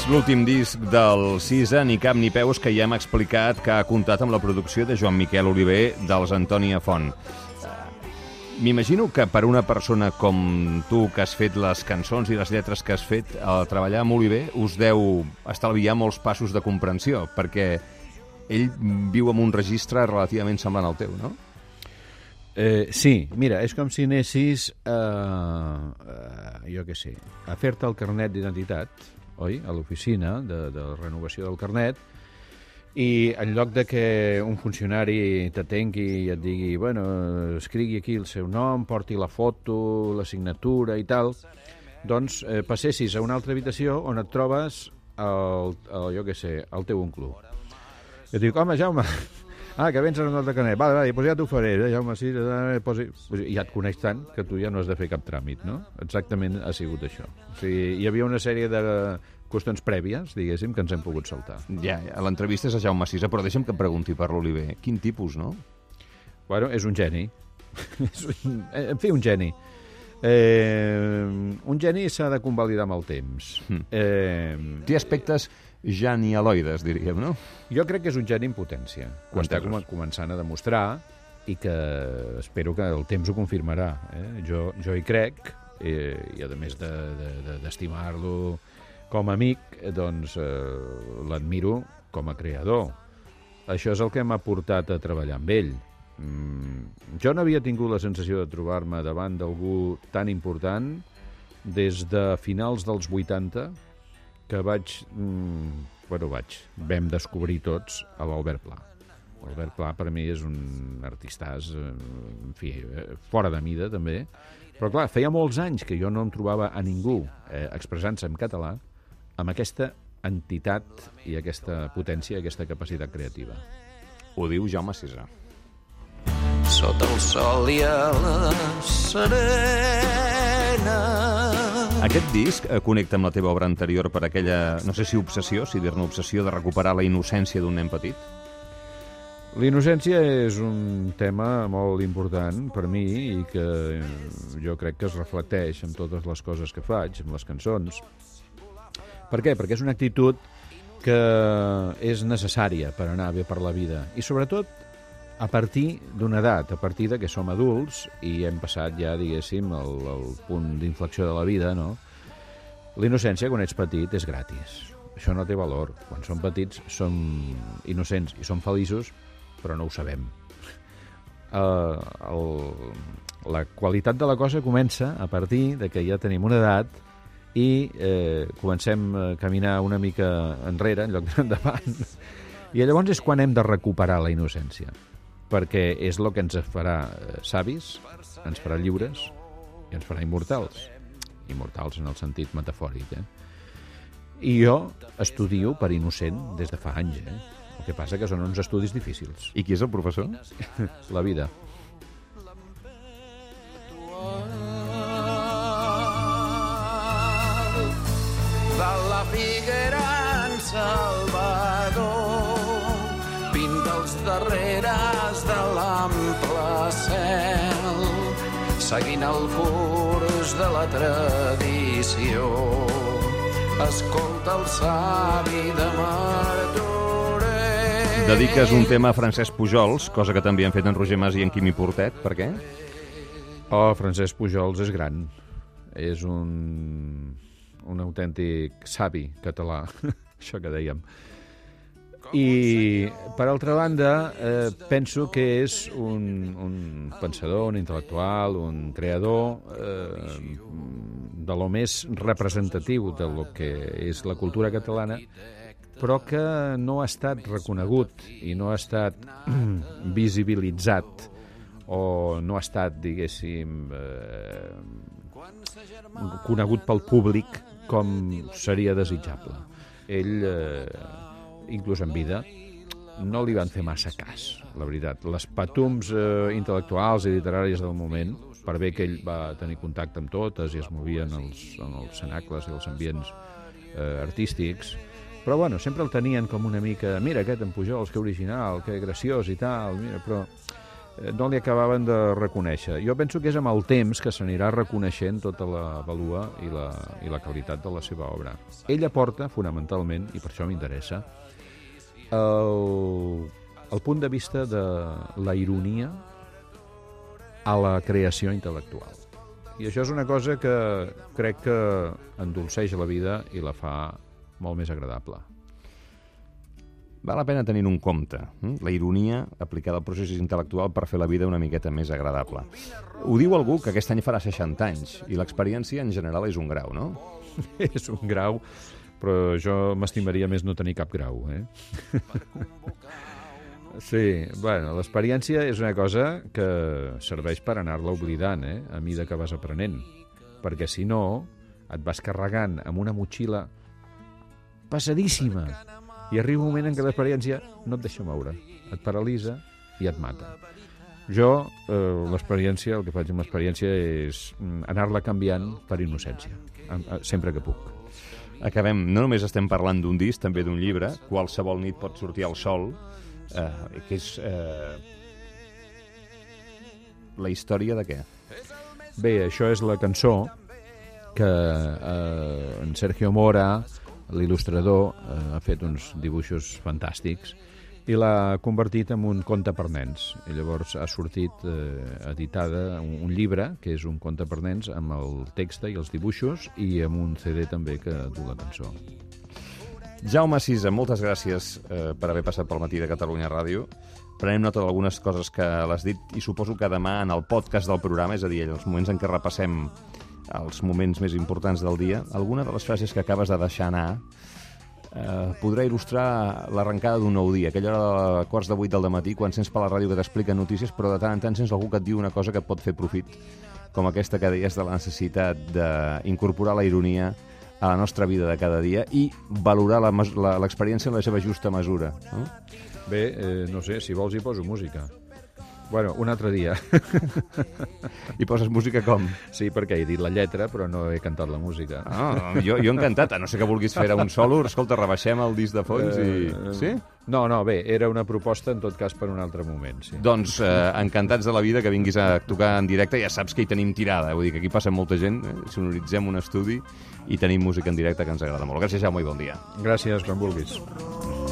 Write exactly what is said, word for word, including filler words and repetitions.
l'últim disc del Cisa, Ni cap ni peus, que ja hem explicat que ha comptat amb la producció de Joan Miquel Oliver dels Antònia Font. M'imagino que per una persona com tu, que has fet les cançons i les lletres que has fet, al treballar amb Oliver us deu estalviar molts passos de comprensió, perquè ell viu en un registre relativament semblant al teu, no? Eh, sí, mira, és com si anessis a, a jo què sé, a fer-te el carnet d'identitat, oi? A l'oficina de, de renovació del carnet, i en lloc de que un funcionari t'atengui i et digui, bueno, escrigui aquí el seu nom, porti la foto, la signatura i tal, doncs eh, passessis a una altra habitació on et trobes el, el, jo què sé, el teu oncle. I et dic, home, Jaume, ah, que vens a renovar el carnet, vale, vale, doncs ja t'ho faré, eh, Jaume, sí, eh, posi... ja et coneix tant que tu ja no has de fer cap tràmit, no? Exactament ha sigut això. O sigui, hi havia una sèrie de qüestions prèvies, diguéssim, que ens hem pogut saltar. Ja, ja, l'entrevista és a Jaume Cisa, però deixa'm que em pregunti per l'Oliver. Quin tipus, no? Bueno, és un geni. És un, en fi, un geni. Eh, un geni s'ha de convalidar amb el temps. Mm. Eh, Té aspectes genialoides, diríem, no? Jo crec que és un geni en potència, que ho està com començant a demostrar i que espero que el temps ho confirmarà. Eh? Jo, jo hi crec, eh, i a més de, de, de, d'estimar-lo com a amic, doncs eh, l'admiro com a creador. Això és el que m'ha portat a treballar amb ell. Mm, jo no havia tingut la sensació de trobar-me davant d'algú tan important des de finals dels vuitanta, que vaig, mm, bueno, vaig, vam descobrir tots a l'Albert Pla. L'Albert Pla per mi és un artistàs, en fi, fora de mida també, però clar, feia molts anys que jo no em trobava a ningú eh, expressant-se en català amb aquesta entitat i aquesta potència, aquesta capacitat creativa. Ho diu Jaume Cisa. Sota el sol i a la serena. Aquest disc eh, connecta amb la teva obra anterior per aquella, no sé si obsessió, si dir-ne obsessió, de recuperar la innocència d'un nen petit? La innocència és un tema molt important per mi i que jo crec que es reflecteix en totes les coses que faig, en les cançons. Per què? Perquè és una actitud que és necessària per anar bé per la vida. I sobretot a partir d'una edat, a partir de que som adults i hem passat ja, diguéssim, el, el punt d'inflexió de la vida, no? La innocència, quan ets petit, és gratis. Això no té valor. Quan som petits som innocents i som feliços, però no ho sabem. Uh, el, la qualitat de la cosa comença a partir de que ja tenim una edat i eh, comencem a caminar una mica enrere en lloc d'endavant. I llavors és quan hem de recuperar la innocència, perquè és el que ens farà savis, ens farà lliures i ens farà immortals. Immortals en el sentit metafòric, eh? I jo estudio per innocent des de fa anys, eh? El que passa que són uns estudis difícils. I qui és el professor? La vida. De la Figuera en Salvador pinta els darreres de l'ample cel, seguint el curs de la tradició. Escolta el savi de Martorell. Dediques un tema a Francesc Pujols, cosa que també han fet en Roger Mas i en Quimi Portet. Per què? Oh, Francesc Pujols és gran. És un... un autèntic savi català, això que dèiem. I, per altra banda, eh, penso que és un, un pensador, un intel·lectual, un creador eh, de lo més representatiu de lo que és la cultura catalana, però que no ha estat reconegut i no ha estat visibilitzat o no ha estat, diguéssim, eh, conegut pel públic com seria desitjable. Ell, eh, inclús en vida, no li van fer massa cas, la veritat. Les patums eh, intel·lectuals i literàries del moment, per bé que ell va tenir contacte amb totes i es movia en els, en els cenacles i els ambients eh, artístics, però bueno, sempre el tenien com una mica, mira aquest en Pujols, que original, que graciós i tal, mira, però no li acabaven de reconèixer. Jo penso que és amb el temps que s'anirà reconeixent tota la valua i la, i la qualitat de la seva obra. Ell aporta, fonamentalment, i per això m'interessa, el, el punt de vista de la ironia a la creació intel·lectual. I això és una cosa que crec que endolceix la vida i la fa molt més agradable. Val la pena tenir un compte, eh? La ironia aplicada al procés intel·lectual per fer la vida una miqueta més agradable. Ho diu algú que aquest any farà seixanta anys i l'experiència en general és un grau, no? És un grau, però jo m'estimaria més no tenir cap grau, eh? Sí, bueno, l'experiència és una cosa que serveix per anar-la oblidant, eh? A mida que vas aprenent. Perquè si no, et vas carregant amb una motxilla passadíssima i arriba un moment en què l'experiència no et deixa moure, et paralitza i et mata. Jo, eh, l'experiència, el que faig amb l'experiència és anar-la canviant per innocència, sempre que puc. Acabem, no només estem parlant d'un disc, també d'un llibre, Qualsevol nit pot sortir al sol, eh, que és eh, la història de què? Bé, això és la cançó que eh, en Sergio Mora, l'il·lustrador, eh, ha fet uns dibuixos fantàstics i l'ha convertit en un conte per nens. I llavors ha sortit eh, editada un, un llibre, que és un conte per nens, amb el text i els dibuixos, i amb un C D també que du la cançó. Jaume Sisa, moltes gràcies eh, per haver passat pel matí de Catalunya Ràdio. Prenem nota d'algunes coses que l'has dit i suposo que demà en el podcast del programa, és a dir, els moments en què repassem els moments més importants del dia, alguna de les frases que acabes de deixar anar eh, podrà il·lustrar l'arrencada d'un nou dia, aquella hora de quarts de vuit del dematí, quan sents per la ràdio que t'expliquen notícies, però de tant en tant sents algú que et diu una cosa que et pot fer profit, com aquesta que deies de la necessitat d'incorporar la ironia a la nostra vida de cada dia i valorar l'experiència en la seva justa mesura. No? Bé, eh, no sé, si vols hi poso música. Bueno, un altre dia. I poses música com? Sí, perquè he dit la lletra, però no he cantat la música. Ah, jo, jo encantat, a no ser que vulguis fer un solo. Escolta, rebaixem el disc de fons i... Eh, sí? No, no, bé, era una proposta, en tot cas, per un altre moment, sí. Doncs eh, encantats de la vida que vinguis a tocar en directe. Ja saps que hi tenim tirada, vull dir que aquí passa molta gent, eh? Sonoritzem un estudi i tenim música en directe que ens agrada molt. Gràcies, Jaume, i bon dia. Gràcies, quan vulguis.